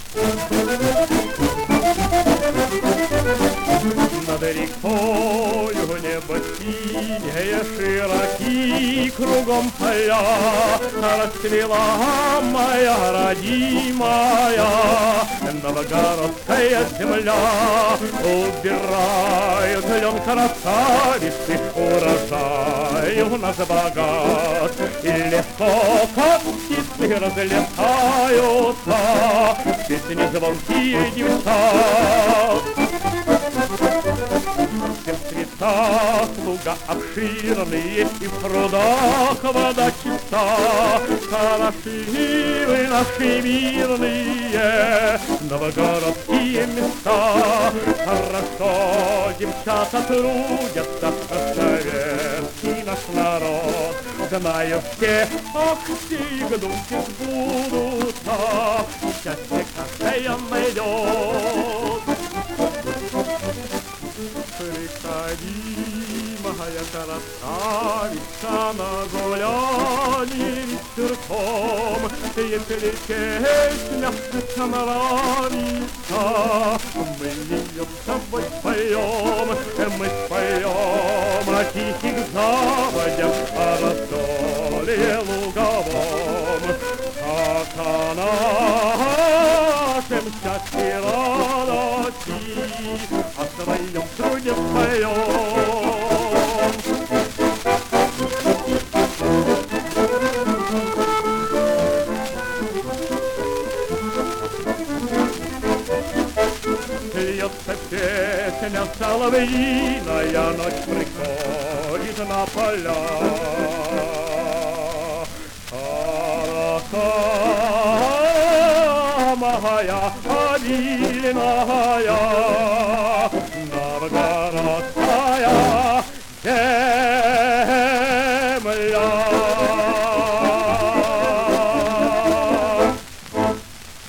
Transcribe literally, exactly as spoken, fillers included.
Над рекою небо синее, широки кругом поля. Расцвела моя родимая новгородская земля. Убирают лен красавицы, урожай у нас богат. И легко, как птицы, разлетаются песни звонкие девчат. Все в цветах луга обширные, и в прудах вода чиста. Хороши вы наши мирные новгородские места. Хорошо девчата трудятся, советский наш народ. Знаю все, ах, всегда сбудутся, счастье каждая найдет. Приходи, моя красавица, на гулянье вечерком. Если песня нравится, мы ее с тобой споем. Мы споем о тихих заводях, о раздолье луговом. Как о нашем счастье радости, о своем труде споем. Льется песня соловьиная, ночь приходит на поля. Хороша моя обильная